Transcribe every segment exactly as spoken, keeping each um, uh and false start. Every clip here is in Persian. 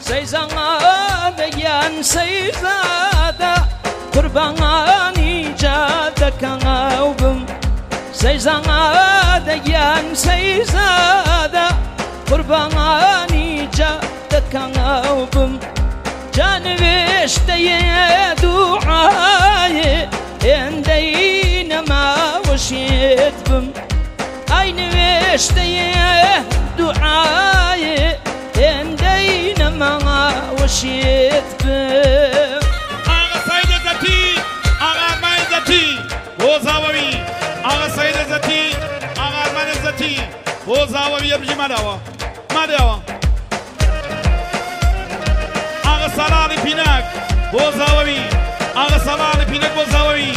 سەیزەدەیان سەیزادە قوربانی جادەکەو بم سەیزەدەیان سەیزادە قوربانی جادەکەو بم جانوێشتەیە دوعایێ هێندەی نەماوەشێت بم ئای نوێشتەیە دوعایێ هێندەی نەماوەشێت بم ئاغا سەیدە زەتی ئاغا ئەرمانی زەتی بۆ زاوەوی ئاغا سەیدە زەتی ئاغا ئەرمانی زەتی بۆ زاوەوی یەبژی ماداوە ماداوە ئاغا سەلاڵی پینەک بۆ زاوەوی ئاغا سەلاڵی پینەک بۆ زاوەوی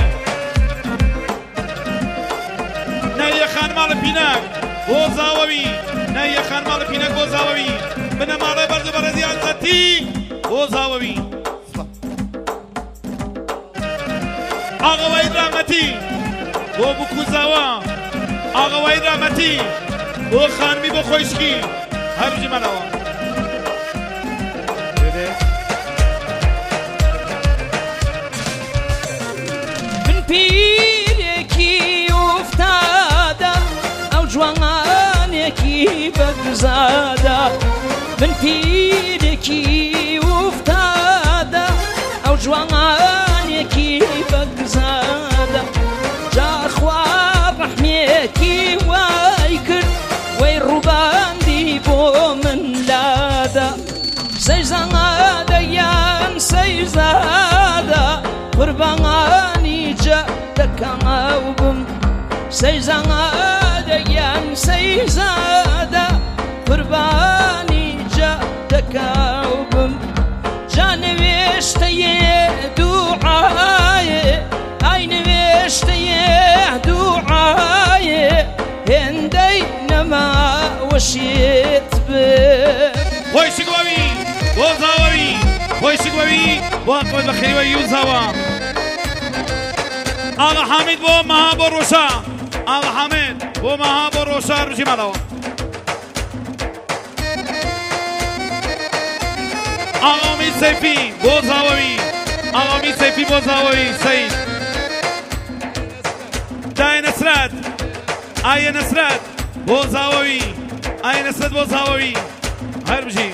نایە خانماڵی پینەک بۆ زاوەوی نایە خانماڵی پینەک بۆ زاوەوی بنە ماڵێ بەرز و بەڕێزیان زەتی بۆ زاوەوی ئاغەوەی رامەتی بۆ بکوزاوە ئاغەوەی رامەتی بۆ خانمی بۆ خۆشکی هەربژی مەنەوە من پیرێکی ئوفتادە ئەو جوانێکی بەگزادە من پیرێکی ئوفتادە ئەو جوانێکی بەگزادە جاخوا ڕەحمێکی وای کرد وەی ڕووباندی بۆ من لادە سەیزەدەیان سەیزادە قوربانی جادەکەو بم سەیزەدەیان سەیزادە قوربانی جادەکەو بم جانوێشتەیە دوعایێ ئای نوێشتەیە دوعایێ هێندەی نەماوەشێت بم خۆشکەوی بۆ زاوەوی خۆشکەوی بۆ ئەقبەت بەخێریوەی و زاوە ئاغا حامید بۆ مەها بۆ ڕۆژە ئاغا حامید بۆ مەها بۆ ڕۆژە ڕژی ماڵەوە ئاغا ئومید سەیفی بۆ زاوەوی ئاغا ئومید سەیفی بۆ زاوەوی سەید دایە نەسرەت ئایە نەسرەت بۆ زاوەوی ئایە نەسرەت بۆ زاوەوی هەربژی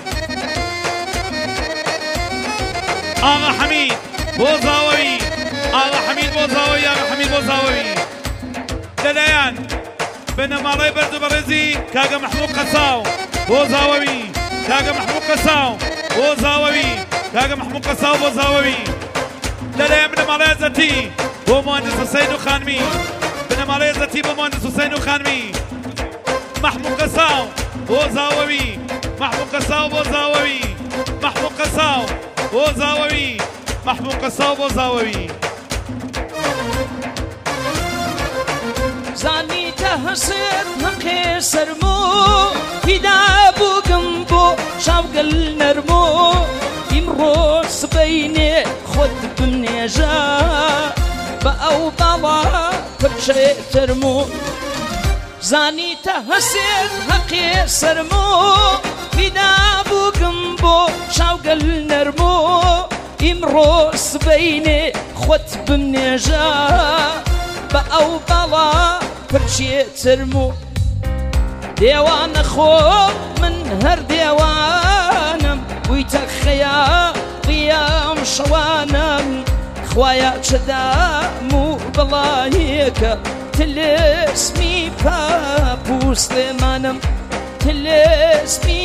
ئاغا حەمید بۆ زاوەوی ئاغا حەمید بۆ زاوەوی ئاغا حەمید بۆ زاوەوی لەلایەن بنەماڵەی بەرز و بەڕێزی کاگە مەحموود قەساو بۆ زاوەوی کاگە مەحموود قەساو بۆ زاوەوی کاگە مەحموود قەساو بۆ زاوەوی لەلایەن بنەماڵەی زەتی بۆ مهندس حوسەین و خانمی بنەماڵەی زەتی بۆ مهندس حوسەین و خانمی محموود قەساو بۆ زاوەوی محموود قەساو بۆ زاوەوی محموود قەساو بۆ زاوەوی محموود قەساو بۆ زاوەوی زانیتە هەسێت هەقێ سەرمۆ پیدا بووگم بۆ شاوگەل نەرمۆ ئیمڕۆ سبەینێ خۆت بمنێژە بە ئەو باڵا پرچێتەرمۆ زانیتە هەسێت هەقێ سەرمۆ پیدا بووگم بۆ شاوگەل نەرمۆ ئیمڕۆ سبەینێ خۆت بمنێژە بە ئەو باڵا پرچێتەرمۆ دێوانە خۆ من هەر دێوانم بوویتە خەیاڵیام شەوانم خوایە چەدام و بەڵایەکە تلسمی پاپوسڵێمانم تلسمی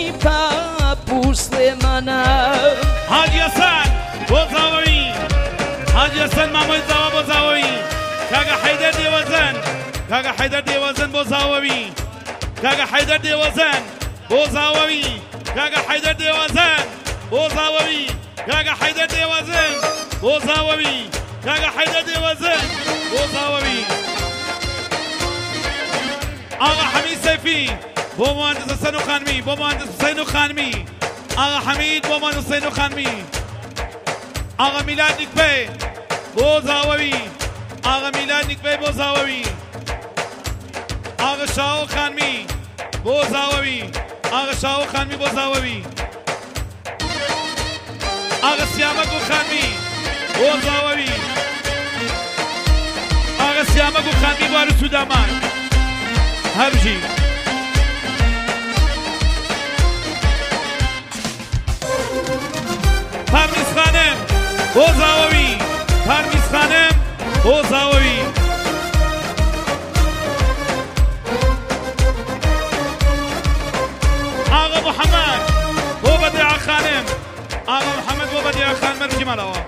پاپوسڵێمانم حاجی حەسەن بۆ زاوەوی حاجی حەسەن مامۆی زاوە بۆ زاوەوی کاگە حەیدەر دێوەزەن کاگە حەیدەر دێوەزەن بۆ زاوەوی کاگە حەیدەر دێوەزەن بۆ زاوەوی کاگە حەیدەر دێوەزەن بۆ زاوەوی کاگە حەیدەر دێوەزەن بۆ زاوەوی کاگە حەیدەر دێوەزەن بۆ زاوەوی ئاغا حەمید سەیفی بۆ مهندس حەسەن و خانمی بۆ مهندس حوسەین و خانمی ئاغا حەمید بۆ مهندس حوسەین و خانمی ئاغا میلاد نیکپێ بۆ زاوەوی ئاغا میلاد نیکپێ بۆ زاوەوی ئاغا شاو خانمی بۆ زاوەوی ئاغا شاو خانمی بۆ زاوەوی ئاغا سیامەک و خانمی بۆ زاوەوی ئاغا سیامەک و خانمی بوار و سوودامان هەربژی پارمیز خانم بۆ زاوەوی پارمیز خانم بۆ زاوەوی ئاغا محەممەد بۆ بەدیعا خانم ئاغا محەممەد بۆ بەدیعا خان مەرجی ماڵەوە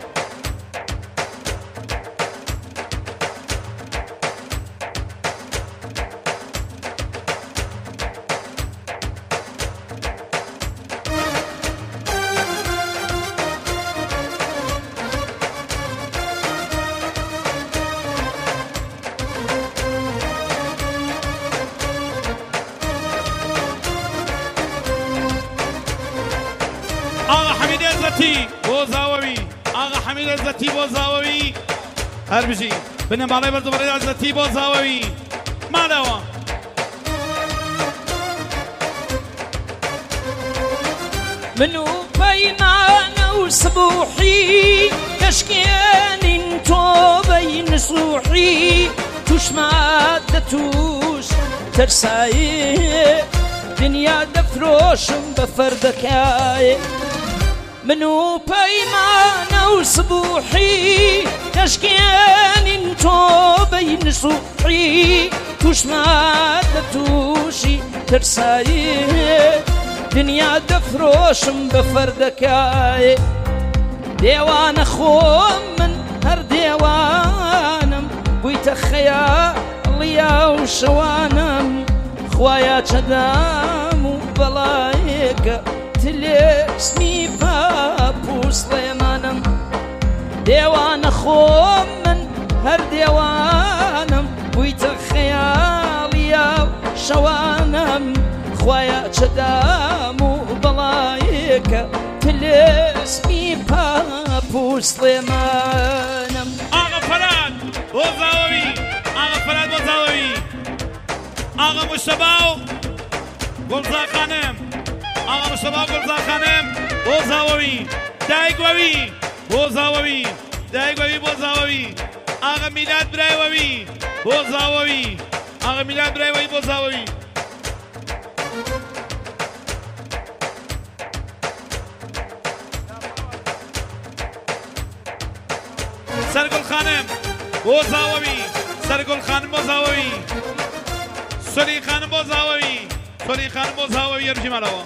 آغا حمید عزتی بۆ زاوەوی ئاغا حمید عزتی بۆ زاوەوی هەربژی بنەماڵەی بەردەبەڕێ عزتی بۆ زاوەوی ماڵەوە من و پەیمانە و سبوحی کەشکێنین تۆ بەین سوحی توشمات دەتوش تەرسایێ دنیا دەفرۆشم بە فەردەکایێ من و پەیمانە و سبوحی کەشکێنین تۆ بەین سوحی توشمات دەتوشی تەرسایێ دنیا دەفرۆشم بە فەردەکایێ دێوانە خۆم من هەر دێوانم بوویتە خەیاڵیا و شەوانم خوایە چەدام و بەڵایەکە تلێسمی پاپ و سڵێمانم دێوانە خۆم من هەر دێوانم بوویتە خەیاڵیا و شەوانم خوایە چەدام و بەڵایەکە تلێسمی پاپ و سڵێمانم ئاغا فەراد بۆ زاوەوی ئاغا فەراد بۆ زاوەوی ئاغا مشتەبا و گوڵزا خانم ئاغا مشتەبا و گوڵزا خانم بۆ زاوەوی دایکوەوی بۆ زاوەوی دایکوەوی بۆ زاوەوی ئاغا میلاد برایوەوی بۆ زاوەوی ئاغا میلاد برایوەوی بۆ زاوەوی سەرگوڵ خانم بۆ زاوەوی سەرگوڵ خانم بۆ زاوەوی سۆلی خانم بۆ زاوەوی سۆلی خانم بۆ زاوەوی هەربژی ماڵەوە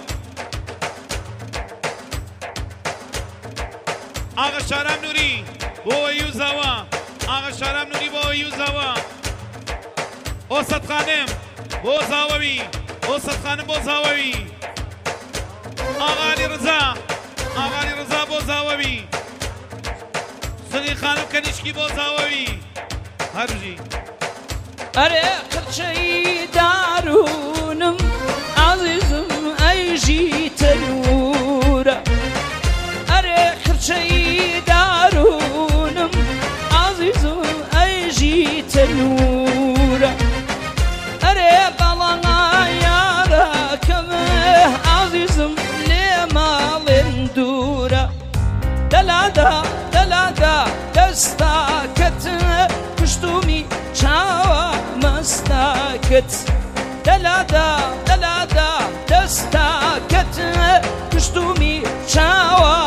ئاغا شارام نووری بۆ وەی و زاوە ئاغا شارام نووری بۆ وەی و زاوە ئۆسەد خانم بۆ زاوەوی ئۆسەد خانم بۆ زاوەوی ئاغا عەلی ڕزا ئاغا عەلی ڕزا بۆ زاوەوی سۆلی خانم کەنیشکی بۆ زاوەوی هەربژی ئەرێ قرچەی دارونم عەزیزم ئەیژی تەنورە ئەرێ قرچەی دارونم عەزیزم ئەیژی تەنورە ئەرێ بەڵەنا یارەکەمە عەزیزم لێ ماڵێن دوورە دەلادا دەلادا دەستاکەت پشتومی چاوە مەستاکەت دەلادا دەلادا دەستاکەت پشتومی چاوە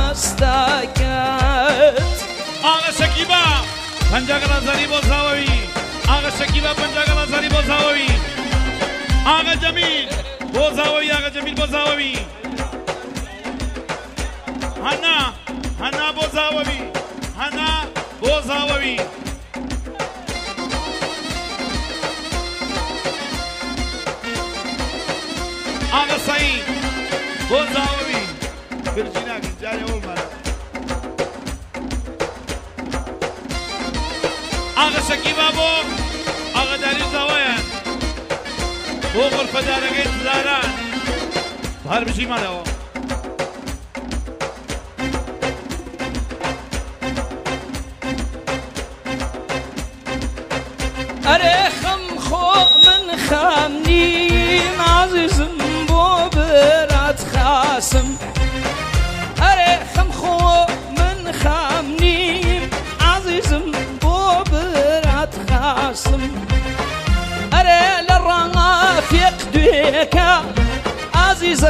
مەستاکەت ئاغا شەکیبا پەنجا گەڵازاری بۆ زاوەوی ئاغا شەکیبا پەنجا گەڵازاری بۆ زاوەوی ئاغا جەمیل بۆ زاوەوی ئاغا جەمیل بۆ زاوەوی هەنا هەنا بۆ زاوەوی هەنا بۆ زاوەوی ئاغا سەعید بۆ زاوەوی برجی ناکەین جارێ وڵمانە ئاغا شەکیبا بۆ ئاغاداری زاوەیان بۆ غورفەدارەکەی زاران هەربژی ماڵەوە ئەرێ خەم خۆ من خەم نیم عەزیزم بۆ برات خاسم ئەرێ خەم خۆ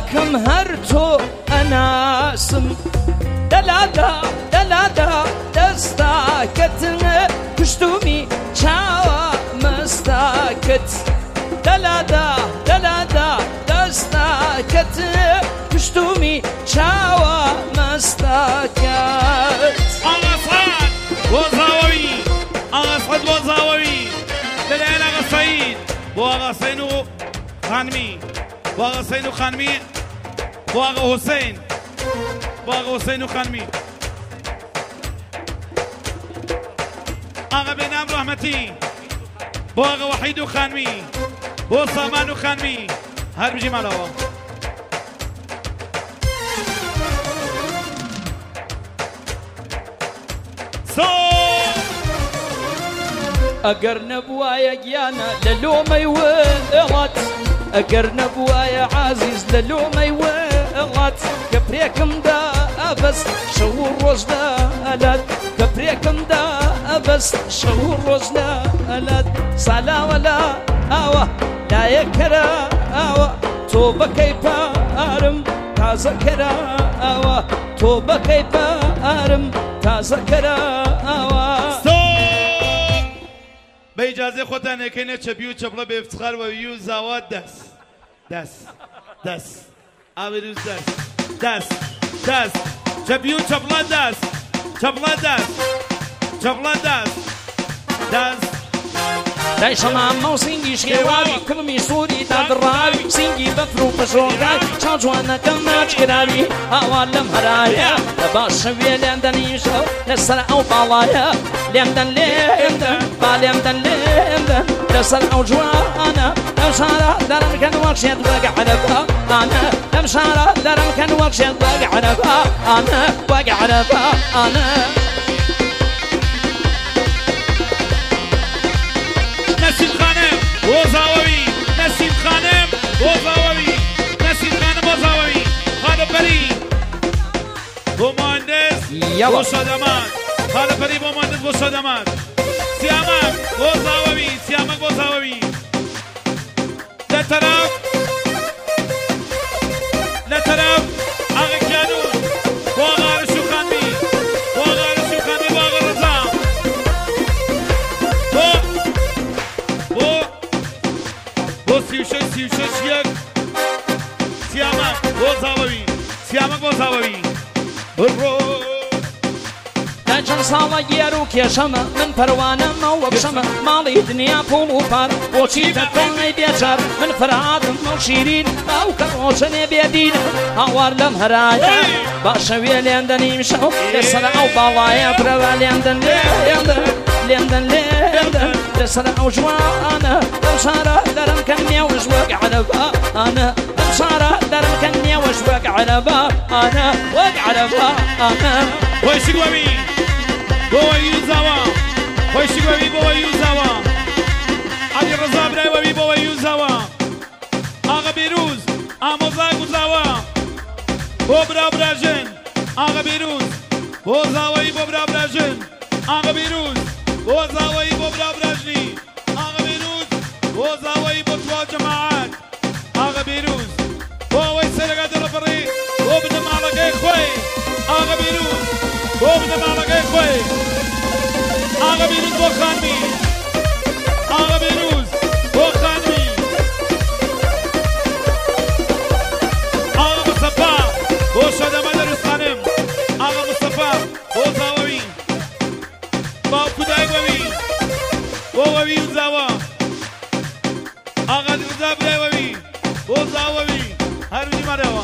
چاکم هەر تۆ ئەناسم دەلادا دەلادا دەستاکەتن پشتومی چاوە مەستاکەت دەلادا دەلادا دەستاکەت پشتومی چاوە مەستاکەت ئاغاسان بۆ زاوەوی ئاغاسەد بۆ زاوەوی لەلایەن ئاغا سەعید بۆ ئاغا حوسێن و خانمی بۆ ئاغا حوسێن و خانمی بۆ ئاغا حوسێن بۆ ئاغا حوسێن و خانمی ئاغا بێنام ڕەحمەتی بۆ ئاغا وەحید و خانمی بۆ سامان و خانمی هەر بژی ماڵەوە ئەگەر نەبوایە گیانە لە لۆمەی وڵات ئەگەر نەبوایە عازیز لە لۆمەی وڵات کە پرێکمدا ئەبەست شەو و ڕۆژدا ئەلات کە پرێکمدا ئەبەست شەو و ڕۆژدا ئەلات سالاوە لا ئاوە لایەکەرە ئاوە تۆ بەکەی پارم تازەکەرە ئاوە تۆ بەکەی پارم تازەکەرە ئاوە بە ئیجازەی خۆتان ئەکەینە چەبی و چەپڵە بە ئیفتخار وەوی و زاوا دەست دەست دەست ئاوێروز دەست دەست دەست چەبی و چەپڵە دەست چەپڵە دەست چەپڵە دەست دەست دای شەمامە و سینگی شێواوی کڵمی سووری دادڕاوی سینگی بەفر و پەشۆڕاوی چاو جوانەکەم ناچکراوی هاوار لەم هەرایە لە باش شەوێ لێندەنیشە لەسەر ئەو باڵایە لێمدەن لێمدەن با لێمدەن لێمدەن لەسەر ئەو جوانە لەم شارە دەرمکەن وەکشێت وەک عەرەبە ئانە لەم شارە دەرمکەن وەکشێت وەک عەرەبە ئانە وەک عەرەبە ئانە نسیم خانم بۆ زاوەوی نسیم خانم بۆ زاوەوی نسیم خانم بۆ زاوەوی خانەپەری بۆ مهندس بۆ شادەمان خانەپەری بۆ مهندس بۆ شادەمان سیامک بۆ زاوەوی سیامک بۆ زاوەوی لە تەرەف لە تەرەف ئاغا کیانوون بۆ ئاغا عەرش و خانمی بۆ ئاغا عەرش و خانمی بۆ ئاغا ڕەزا بۆ بۆ بۆ سی و شەش سی و شەش یەک سیامک بۆ زاوەوی سیامک بۆ زاوەوی بڕۆ لە چەند ساڵە گێر و کێشەمە من پەروانەمە وەک شەمە ماڵی دنیا پوڵ و پار بۆچی دەکەڵنەی بێجار من فرعادم و شیرین باوکە ڕۆژەنێ بێدینە هاوار لەم هەرایە باشەوێ لێندەنیم شەو لەسەر ئەو باڵایە برەوە لێندەن لێندەن لێندەن لێندەن لەسەر ئەو جوانە لەم شارە دەرمکەن نێوش وەک عەرەبە ئانە لەم شارە دەرمکەن نێوش وەک عەرەبە ئانە وەک عەرەبە ئانە خۆشی گوەوی بۆ وەوی و زاوە خۆشی گوەوی بۆ وەوی و زاوە عەلی ڕەزا برای وەوی بۆ وەوی و زاوە ئاغا بێروز ئامۆزای گوزاوە بۆ برا براژن ئاغا بێروز بۆ زاوەی بۆ برا براژن ئاغا بێروز بۆ زاوەی بۆ برا براژنی ئاغا بێروز بۆ زاوەی بۆ توا جەماعەت ئاغا بێروز بۆ ئەوەی سەرەکە دەڕەبڕی بۆ بدە ماڵەکەی خۆی ئاغا بێروز بۆ بدە ماڵەکەی خۆی ئاغا بێروز بۆ خانمی ئاغا بێروز بۆ خانمی ئاغا مستەفا بۆ شەدەمە دەرستخانم ئاغا مستەفا بۆ زاوەوی باوکو دای وەوی بۆ وەوی و زاوە ئاغا ڕزا برای وەوی بۆ زاوەوی هەروی مارەوە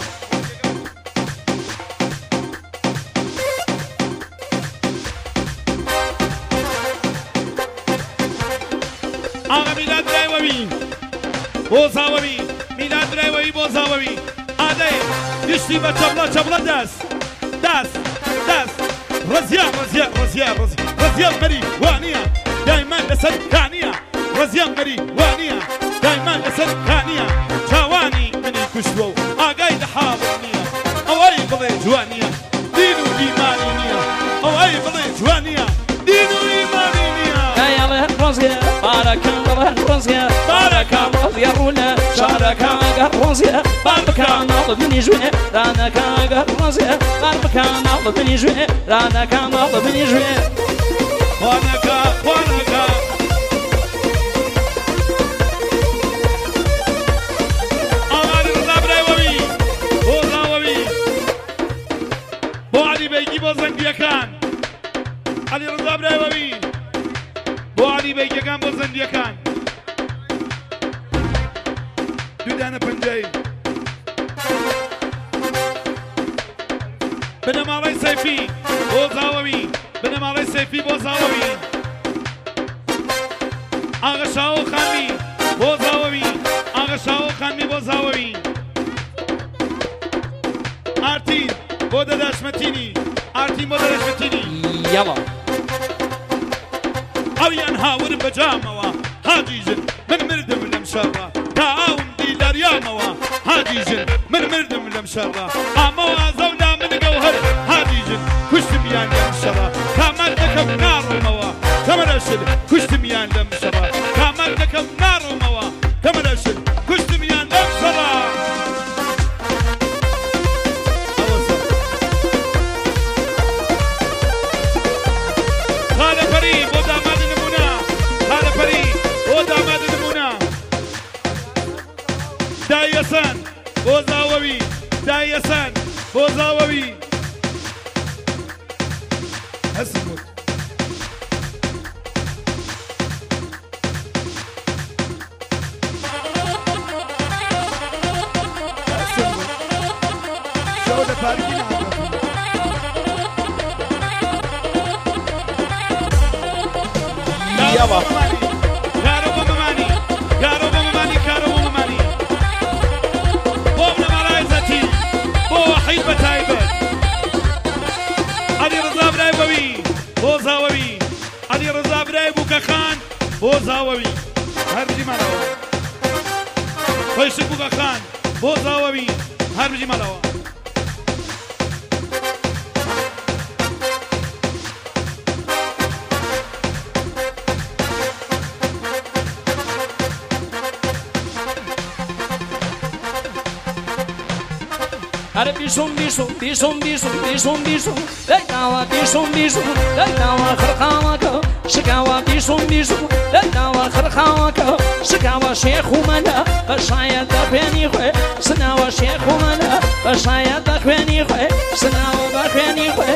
ئاغا میلاد برای وەوی بۆ زاوەوی میلاد برای وەوی بۆ زاوەوی ئادەی گشتی بە چەپڵە چەپڵە دەست دەست دەست ڕزیان ڕزیان ڕزیان ڕزیان مەری وانیە دایمان لەسەر کانیە ڕزیان مەری وانیە دایمان لەسەر کانیە چاوانی منی کوشتووە و ئاگای لە حاڵی نییە ئەوەی بڵێ جوانیە دین و ئیمانی نییە ئەوەی بڵێ جوانیە دین و ئیمانی نییە ڕزیە بارەکەم بڵێن ڕزیە بارەکەم ڕزیە ڕوونە شارە رانەکە ڕۆزیە بار بکەن ناڵ بنی ژوێ رانەکە ڕۆزیە بار بکەن ناڵ بنی ژوێ رانەکە ناڵ بنی ژوێ خوانەکە خوانەکە ئاغاری ڕزا برایوەوی بۆ زاوەوی بۆ عەلی بەیگی بۆ زەنگیەکان عەلی ڕزا برایوەوی بۆ عەلی بەیگیەکان بۆ زەنگیەکان دوودانە پەنجەی بنەماڵەی سەیفی بۆ زاوەوی بنەماڵەی سەیفی بۆ زاوەوی ئاغا شاو خانمی بۆ زاوەوی ئاغا شاو خانمی بۆ زاوەوی ئارتین بۆ دەداشمەتینی ئارتین بۆ دەداشمەتینی یاڵا ئەویان هاورم بەجامەوە هاجیژن من مردم لەم شەڕە تا ئاوم دیلاریامەوە هاجیژن من مردم لەم شەڕە ئامەوە زەولا من گەوهەر هاجیژن کوشتمیان لەم شەڕە کامەر دەکەم ناڕۆمەوە کەمەرەشل کوشتمیان لەم شەڕە کامەر دەکەم ناڕۆمەوە کەمەرەشل کوشتمیان لەم شەڕە خالەپەری بۆ دامادی نمونە خالەپەری بۆ دامادی نمونە دایەسان بۆ زاوەوی دایەسان بۆ زاوەوی هەسم بوت هەسم بوت شەو لە پارکی یاڵا کارۆ بۆ مەمانی کارۆ بۆ مەمانی کارۆ بۆ مەمانی بۆ بنەماڵای زەتی بۆ وەحید بە تایبەت عەلی ڕزا برایبەوی بۆ زاوەوی عەلی ڕزا برای بووکەخان بۆ زاوەوی هەر بژی ماڵەوە خۆیشت بووکەخان بۆ زاوەوی هەر بژی ماڵەوە هەرە بیسوم بیسوم بیسوم بیسوم بیسوم بیسوم دەیتاوە بیسوم بیسوم دەیتاوە خڕخاوەکە شکاوە بیسوم بیسوم دەیتاوە خڕخاوەکە شکاوە شێخ و مەلە بەشایەت بە خوێنی خوێ سناوە شێخ و مەلە بەشایەت بە خوێنی خوێ سناوە بە خوێنی خوێ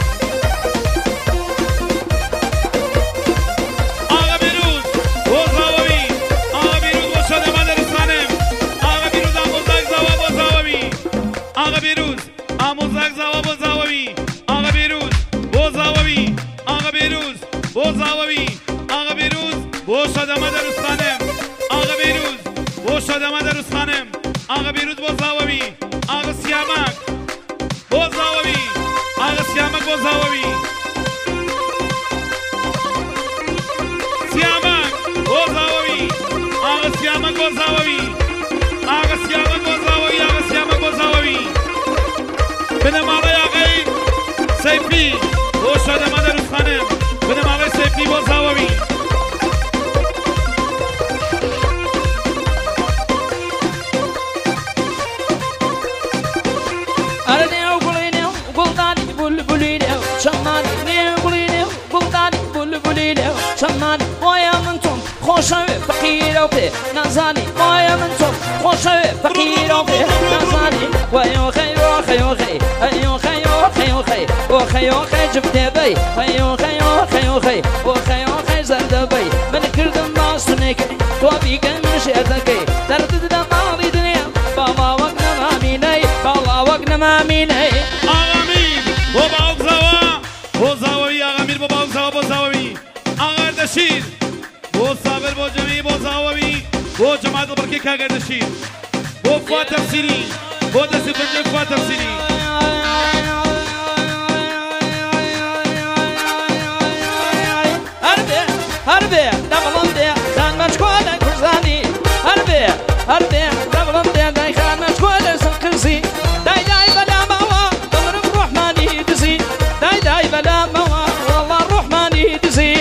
ئاغا بیروز بۆ زاوەوی ئاغا بیروز بۆ شەدەما دەرستانم ئاغا بیروز ئامۆزاک زاوا بۆ زاوەوی ئاغا بیروز ئامۆزاک زاوا بۆ زاوەوی ئاغا بیروز بۆ زاوەوی ئاغا بیروز بۆ زاوەوی ئاغا بیروز بۆ شەدەما دەرستانم ئاغا بیروز بۆ شەدەما دەرستانم ئاغا بیروز بۆ زاوەوی ئاغا سیامک بۆ زاوەوی ئاغا سیامک بۆ زاوەوی سیامک بۆ زاوەوی ئاغا سیامک بۆ زاوەوی ئاغا سیامک بۆ زاوەوی ئاغا سیامک بۆ زاوەوی بنەماڵەی ئاغای سەیفی بۆ شەدەما دەرستانم بنەماڵەی سەیفی بۆ زاوەوی ئەرە نێو گوڵی نێو گوڵدانی بولبولی نێو چەمانی نێو گوڵی نێو گوڵدانی بولبولی نێو چەمانی وایە من تۆم خۆشەوێ فەقیرە و پێ نازانی وایە من تۆم خۆشەوێ فەقیرە و پێ نازانی وایۆ خەیۆ خەیۆ خەی ئەیۆ خەیۆ خەیۆ خەی بۆ خەیۆ خەی جبتێبەی وایۆ خەیۆ خەیۆ خەی بۆ خەیۆ خەی زەردەبەی من کردم باستونێکەی تۆ بیکەی من شێر دەکەی دەردت لە ماڵی دنیا باڵا وەک نەمامینەی باڵا وەک نەمامینەی ئاغامیر بۆ باوک زاوا بۆ زاوەوی ئاغامیر بۆ باوک زاوا بۆ زاوەوی ئاغاردەشیر بۆ سابر بۆ جەمی بۆ زاوەوی بۆ جەمات بەڕکەی کاگەردەشیر بۆ فوات تەفسیری بۆ دەستی پەنجەی فوات تەفسیری هەربێ هەربێ دەبڵم دێ دانمەچکۆ لە کوردستانی هەربێ هەربێ دەبڵم دێ دایخانمەچکۆ لە سەرکرسی دای دای بەلامەوە دڵم ڕوحمانی دزی دای دای بەلامەوە وەڵا ڕوحمانی دزی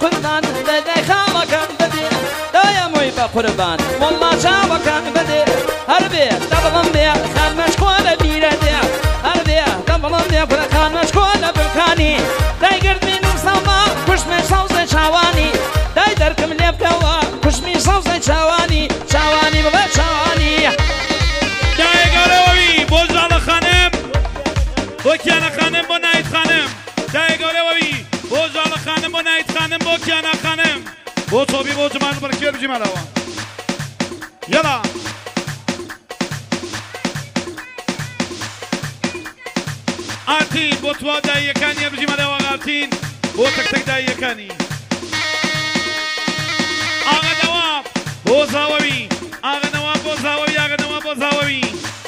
قربان دەدەی خاڵەکەم بدێ دایە مووی بە قوربان وەڵڵا چاوەکان بدێ هەر بێ دەبڵم بێ خان مەشکۆ لە بیرە دێ هەر بێ دەبڵم بێ کوڕەکان مەشکۆ لە بکانی دایگردمین و سەڵما کوشمێ سەوزە چاوانی دای دەرکم لێ بکەوە کوشمی سەوزە چاوانی چاوانی بڵێ چاوانی دایگەڵەوەوی بۆ ژاڵە خانم بۆ کیانە خانم بۆ نایت خانم دایگەڵەوەوی بۆ ژاڵە خانم بۆ نایت خانم بۆ کیانە خانم بۆ تۆبی بۆ جمان بڕکێ بژیمەلەوە یەڵا ئارتین بۆ توا داییەکانی بژیمەلەوە ئارتین بۆ تەک-تەک داییەکانی ئاغا نەواب بۆ زاوەوی ئاغا نەواب بۆ زاوەوی ئاغا نەواب بۆ زاوەوی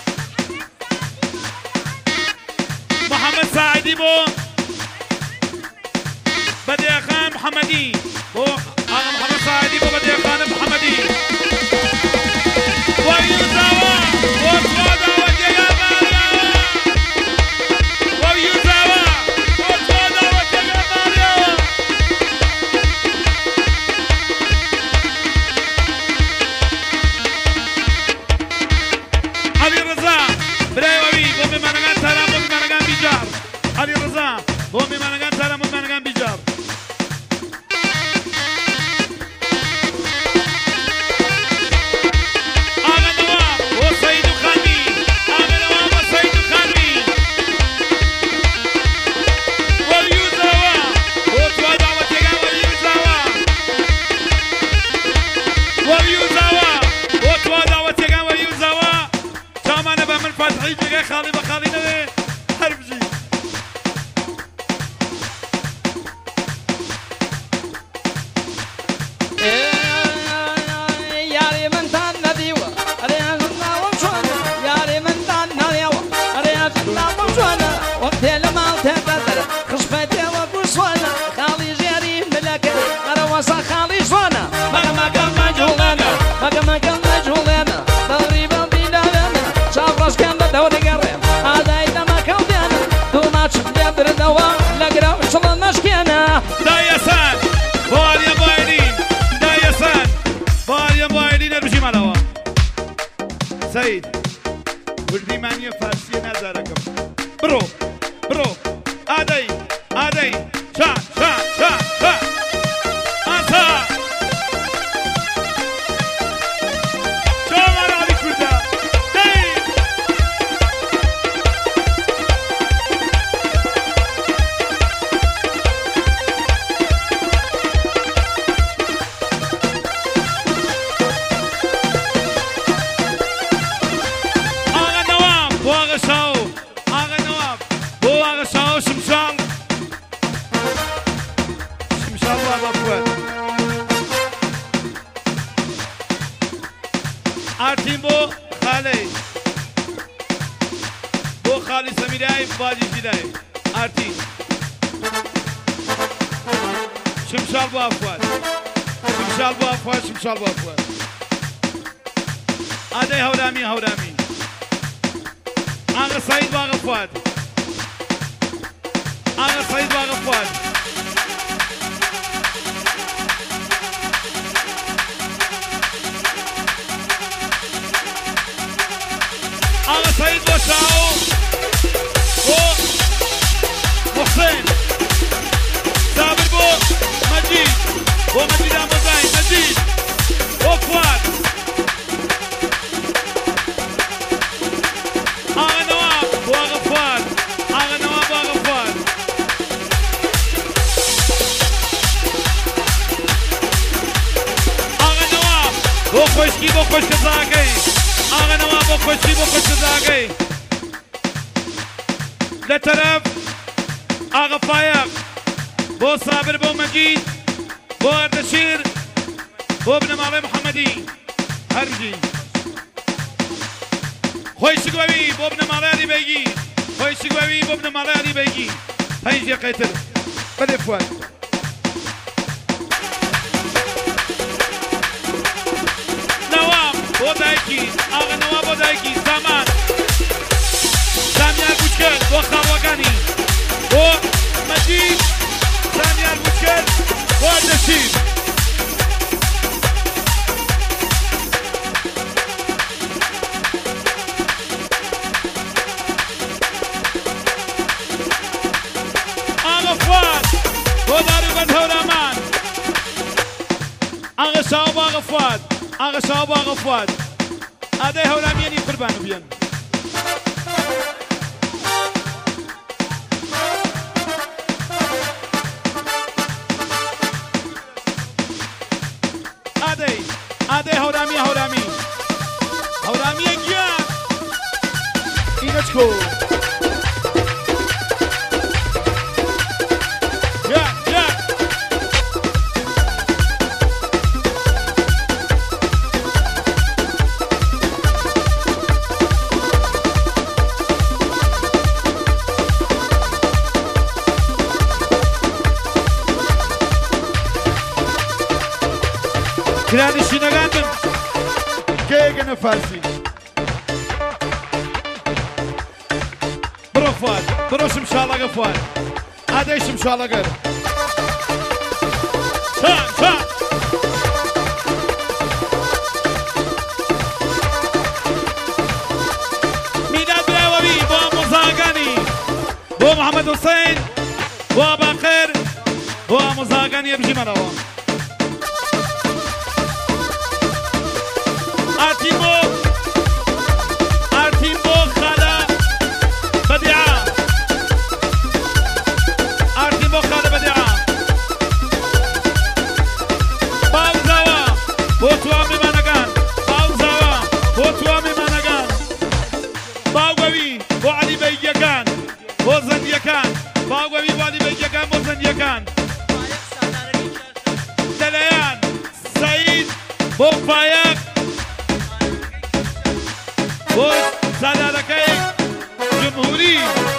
محەممەد ساعیدی بۆ بەدێخان محەممەدی بۆ ئاغا محەممەد ساعیدی بۆ بەدێخان محەممەدی وەوی زاوە بۆ توا داوە جێگا ماریەوە وەوی زاوە بۆ توا داوە جێگا ماریەوە علی ڕزا برایەوەوی بۆ میمانەکان تاران بۆ میمانەکان بیجار علی ڕزا بۆ میمانەکان تاران بۆ میمانەکان بیجار ئاغا نەواب بۆ سەید و خانمی ئاغا نەواب بۆ سەید و خانمی وەوی و زاوە بۆ توا داوە جێگا وەوی و زاوە وەوی و زاوە بۆ توا داوە جێگا وەوی و زاوە چامانە بە من فاتحی جێگای خاڵی بە خاڵی نەوێ هەر بژی یاری منتان نەدیوە ئەرێ ناوەم چۆنە یاری منتان نەدیوە ئەرێ ناوەم چۆنە وەختێ لە ماڵ تێدەدەرە خشپەتێوە گوسۆنە خاڵی ژێری ملەکە ئەرەوەسە خاڵی زۆنە مەگەمەگەم مەجوڵێنە مەگەمەگەم مەجوڵێنە دەوری بەڵبینەوێنە چاوڕەشکەم بە دەورەگەڕێم ئادای دەمەکەوتێنە دوو ماچم لێ برنەوە لە گرەو شڵە نەشکێنە دایەسان بۆ ئالیە بۆ ئایلین دایەسان بۆ ئالیە بۆ ئایلین هەربژیمانەوە سەید وردیمانیە فارسیە نازارەکەم بڕۆ بڕۆ ئادەی ئادەی چا چا چا چا ئاسا چۆمان عەلی کوردە دەی ئاغا نەواب بۆ ئاغا شاو ئاغا نەواب بۆ ئاغا شاو شمشاڵ شمشاڵ بابا فواد ئارتین بۆ خالەی بۆ خاڵی سەمیرای باجی جیلای ئارتین شمشاڵ بۆ ئافواد شمشاڵ بۆ ئافواد شمشاڵ بۆ ئافواد ئادەی هەورامی هەورامی ئاغا سەید بۆ ئاغا فواد ئاغا سەید بۆ ئاغا فواد ئاغا سەید بۆ شاو بۆ محسن سابر بۆ مەجید بۆ مەجید ئامۆزای مەجید بۆ فواد ئاغا نەواب بۆ ئاغا فواد ئاغا نەواب بۆ ئاغا فواد ئاغا نەواب بۆ خۆشکی بۆ خۆشکەزاکەی ئاغا نەواب بۆ خۆشکی بۆ خۆشکەزاکەی لە تەرەف ئاغا فایەق بۆ سابر بۆ مەجید بۆ ئەردەشیر بۆ بنەماڵەی محەممەدی هەربژی خۆی شگوەوی بۆ بنەماڵەی عەلی بەیگی خۆی شگوەوی بۆ بنەماڵەی عەلی بەیگی پەنج دقەیەتر بەدێ فواد نەواب بۆ دایکی ئاغا نەواب بۆ دایکی سامان سامیار بوچکرد بۆ خاڵوەکانی بۆ مەجید سامیار بوچکرد فؤاد نشید آقا فؤاد بۆ داروبەند هەورامان آقا شاو بۆ آقا فؤاد آقا شاو بۆ آقا فؤاد ئادەی هەورامیانی قوربان بێن ئادەی ئادەی هەورامی هەورامی هەورامیە گیان ئینەچکۆ کرانی شینەکان بن کێگەنە فارسی بڕۆ فواد بڕۆ شمشاڵەکە فواد ئادەی شمشاڵەکەر چان چان میلاد براوەوی بۆ ئامۆزاکانی بۆ محەممەد حوسێن بۆ باقر بۆ ئامۆزاکانی بژیمەرەوە آرتیمو آرتیمو خاله بدیعه آرتیمو خاله بدیعه باوزاوا بۆ توا میمانەکان باوزاوا بۆ توا میمانەکان باوگەوی بۆ عەلی بەیگیەکان بۆ زەندیەکان باوگەوی بۆ عەلی بەیگیەکان بۆ زەندیەکان دەلەیان سەعید بۆ فایەق بۆ سالارەکەی جمهوری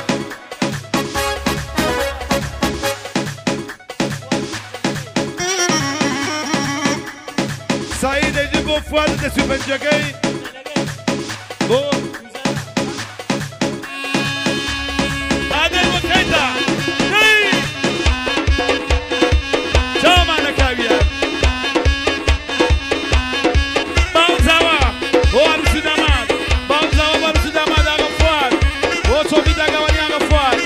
سعید دەیدی بۆ فواد دەست و پەنجەکەی بۆ ئادەی وەکەیتە چاومانە کاویە باوزاوە بۆ عروسی داماد باوزاوە بۆ عروسی داماد ئاغا فواد بۆ چۆکی داگەوانی ئاغا فواد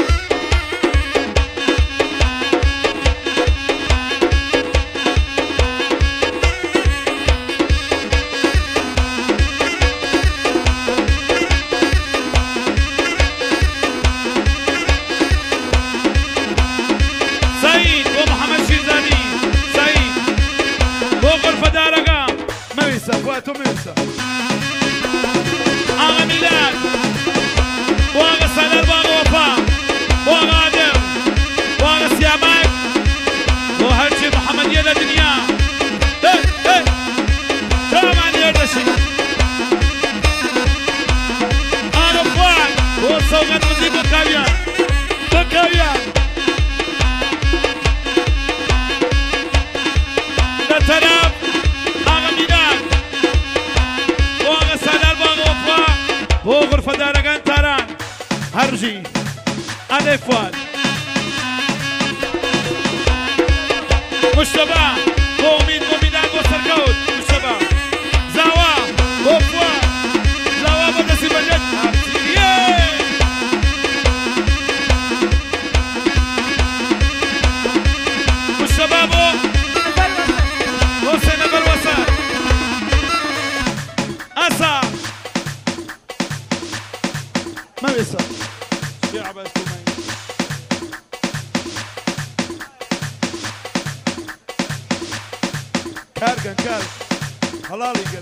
سعید بۆ محەممەد شیرزانی سعید بۆ غرفەدارەکە مەویستە فواد تۆ مەویستە آغا میلاد بۆ ئاغا سالار بۆ ئاغا وەفا بۆ ئاغا عادل بۆ ئاغا سیامک بۆ هەرچی محەممەدیە لە دنیا چاومانی هێردەشی ئاغا فواد بۆ سەوغەت موزیک بۆ کاویان بۆ کاویان لە تەرەف ئاغا میلاد بۆ ئاغا سالار بۆ ئاغا وەفا بۆ غرفەدارەکان تاران هەرژی ئادەی فواد مشتەبا بۆ ئومید بۆ میلاد بۆ سەرکەوت مشتەبا زاوا بۆ فواد زاوا بۆ دەستی بەجەت هەرچیە مشتەبا بۆ بۆ سێنەبەر وەسەر ئەسا مەوێسە شێعە بەستومەی کارگەن کار هەڵاڵی گەن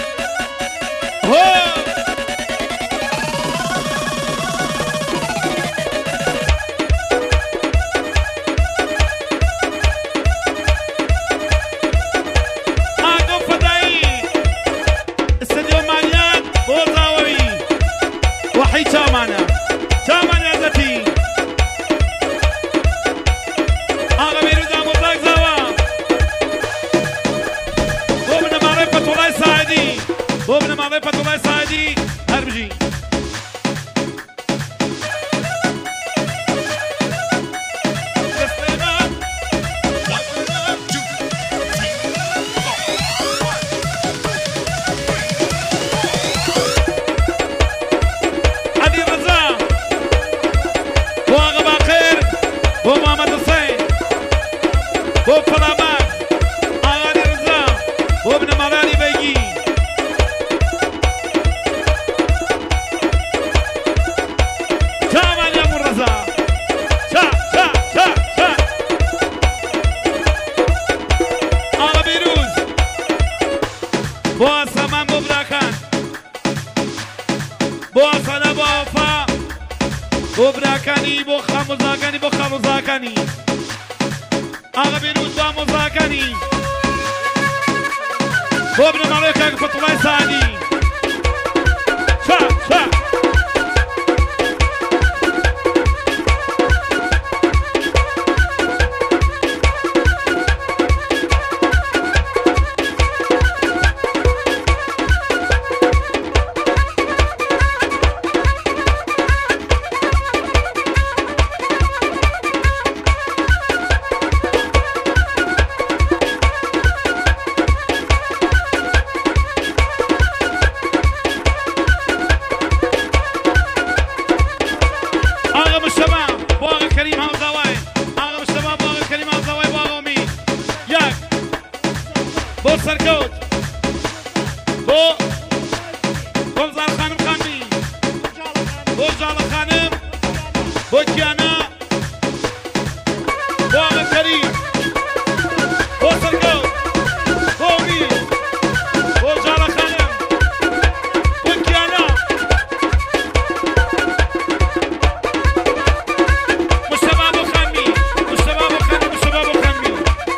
ئاگۆ فەدایی ئستەدیۆمانیان بۆ زاوەوی وەحی چامانە چامان یازەتی ئاغا بیرود ئامۆزاک زاوا بۆ بنەماڵەی فەتوڵای ساعدی بۆ بنەماڵەی فەتوڵای ساعدی هەربژی دەستێنان بۆ سەمان بۆ براکان بۆ سەدە بۆ وەفا بۆ براکانی بۆ خامۆزاکانی بۆ خامۆزاکانی ئاغا بێنووت بۆ ئامۆزاکانی بۆ بنەماڵەی کاک فەتوڵای سعدی چا چا سەرکەوت بۆ بۆمزار خانم خانمی بۆ ژاڵە خانم بۆ گیانە بۆ ئاغا کەریم بۆ سەرکەوت بۆ ئومید بۆ ژاڵە خانم بۆ گیانە مشتەبا بۆ خانمی مشتەبا بۆ خانم مشتەبا بۆ خانمی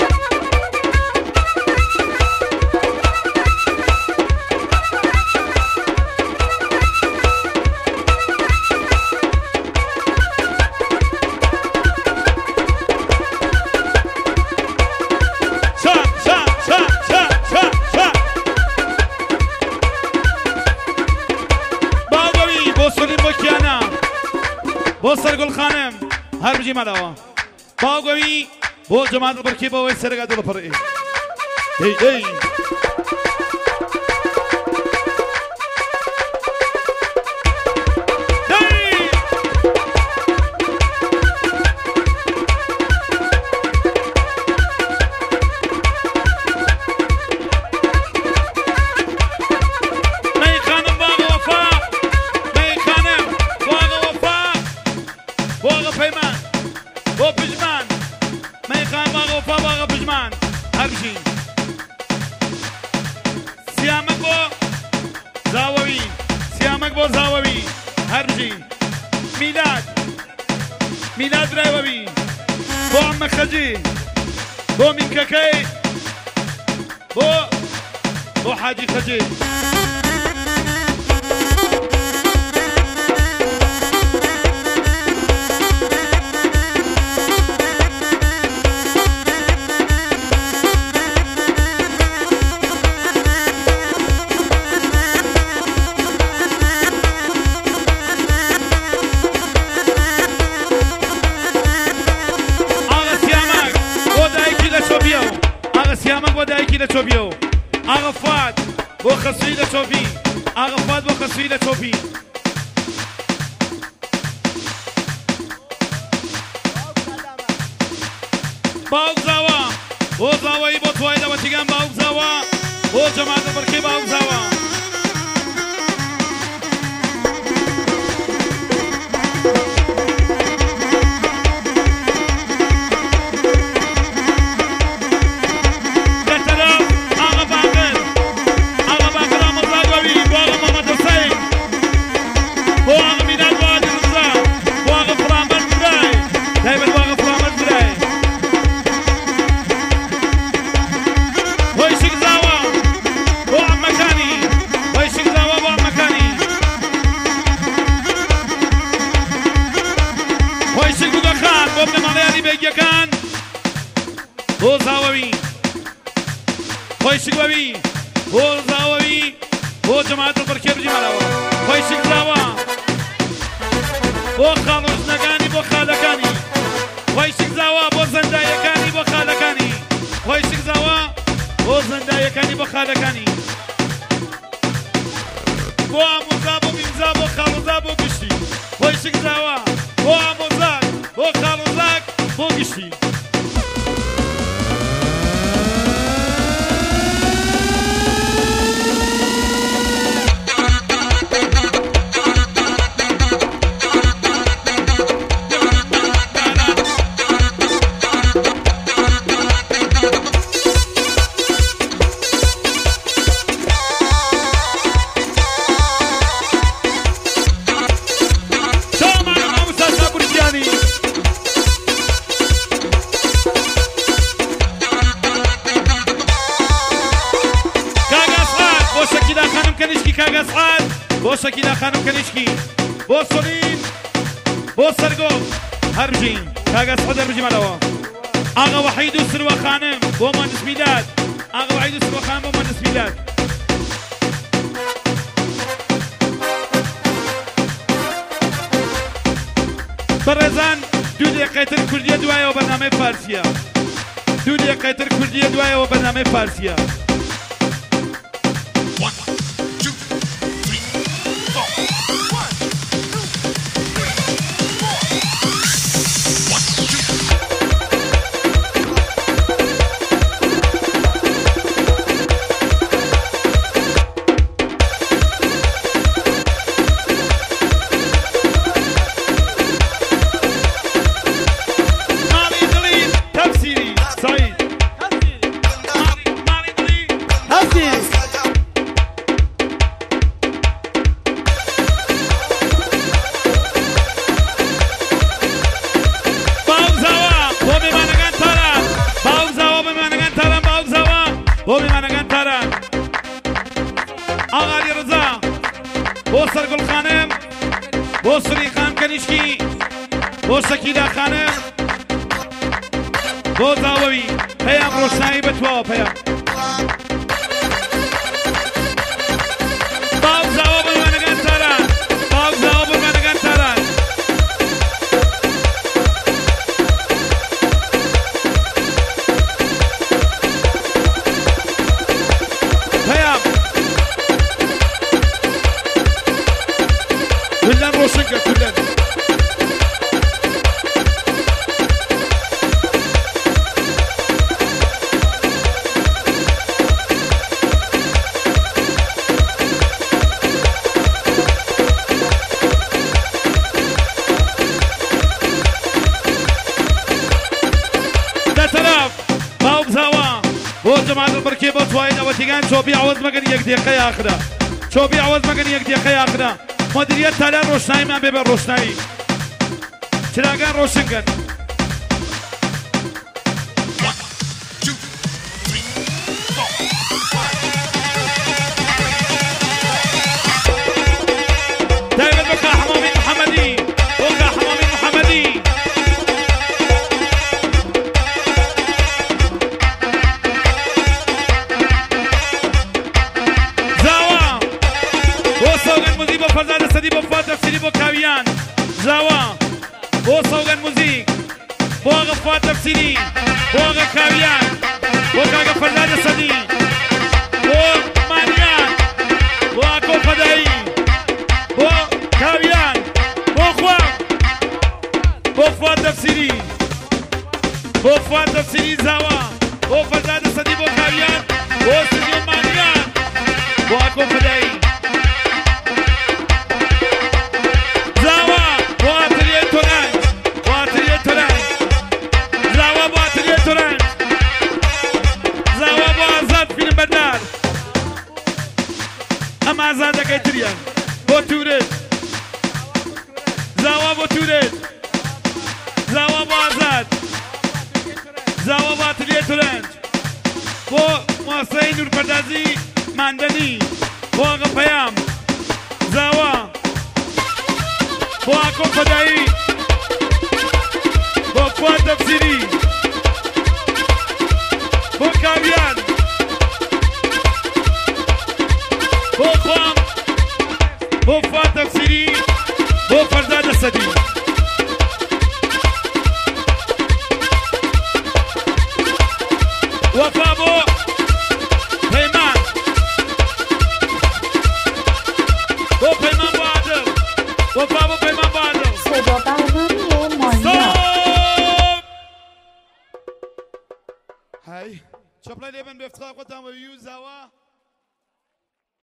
بۆ سەرگوڵ خانم هەر بژی مەدەوە باوگەوی بۆ جەمات بەرکی بەوەی سەرگا دڵە پڕی دەی دەی میلاد میلاد برایوەبی بۆ عەممە خەجی بۆ مینکەکەی بۆ بۆ حاجی خەجی سیامک بۆ دایکی لە چۆپیەوە ئاغا فات بۆ خەسووی لە چۆپی ئاغا فات بۆ خەسووی لە چۆپی باوک زاوە بۆ زاوەی بۆ توای دەوەتیگان باوک زاوە بۆ جەماتە بەرکەی باوک زاوە بۆ زاوەوی خۆی شکوەوی بۆ زاوەوی بۆ جەماعەت بەرکێ بژی مەڵەوە خۆی شک زاوە بۆ خاڵۆژنەکانی بۆ خالەکانی خۆی شک زاوە بۆ زەندایەکانی بۆ خالەکانی خۆی شک زاوە بۆ زەندایەکانی بۆ خالەکانی بۆ ئامۆزا بۆ میمزا بۆ خاڵۆزا بۆ گشتی خۆی شک زاوە بۆ ئامۆزاک بۆ خاڵۆزاک بۆ گشتی کاگە سعاد بۆ شەکیلا خانم کەنیشکی بۆ سۆلین بۆ سەرگۆ هەر بژین کاگە سعاد هەربژیمەوە ئاغا وەحید و سروە خانم بۆ مهندس میلاد ئاغا وەحید و سروە خانم بۆ مهندس میلاد بەڕێزان دوو دقیقەتر کوردیە دوایەوە بەرنامەی فارسیە دوو دقیقەتر کوردیە دوایەوە بەرنامەی فارسیە بۆ سەرگوڵ خانم بۆ سوری خان کەنیشکی بۆ شەکیلا خانم بۆ زاوەوی پەیام ڕۆشنایی بەتواوە پەیام باو زاوە بۆ میوانەکان تاران باو زاوە بۆ میوانەکان تاران پەیام كلن روشنكا كلن ده طرف باو بزاوا بو جماعة البركي بو توائنا وتيغان شوبي عوض مكان يك دقيقة آخرة شوبي عوض مكان يك دقيقة آخرة مدیریت تالار روشنایی من ببر روشنایی چراغان روشن کن دایما بکا حمامی محمدی بکا حمامی محمدی زاوا بۆ سەوگەن موزیک بۆ فەرزادە سەدی بۆ فات تەفسیری بۆ کاویان زاوا بۆ سەوگەن موزیک بۆ ئاغا فات تەفسیری بۆ ئاغا کاویان بۆ کاگە فەرزادە سەدی بۆ مانیان بۆ ئاکۆ فەدایی بۆ کاویان بۆ خوا بۆ فات تەفسیری بۆ فات تەفسیری زاوا بۆ فەرزادە سەدی بۆ کاویان بۆ سەدی و مانیان بۆ ئاکۆ فەدایی ئەمە ئازادەکەی تریان بۆ تورێت زاوا بۆ تورێت زاوا بۆ ئازاد زاوا بۆ ئاتلیێ تۆرەنج بۆ مواسسەی نورپەردازی ماندەنی بۆ ئاغا پەیام زاوا بۆ ئاکۆ فەدایی بۆ فواد تەفسیری بۆ کاویان بۆ خۆم بۆ فات تەفسیری بۆ فەرزادە سەدی وەفا بۆ پەیمان بۆ پەیمان بۆ عادڵ وەفا بۆ پەیمان بۆ عادڵ صدابرنامه مانیا هاي شەپڵای لێبن بێ افتخار خۆتان بە ویو زاوا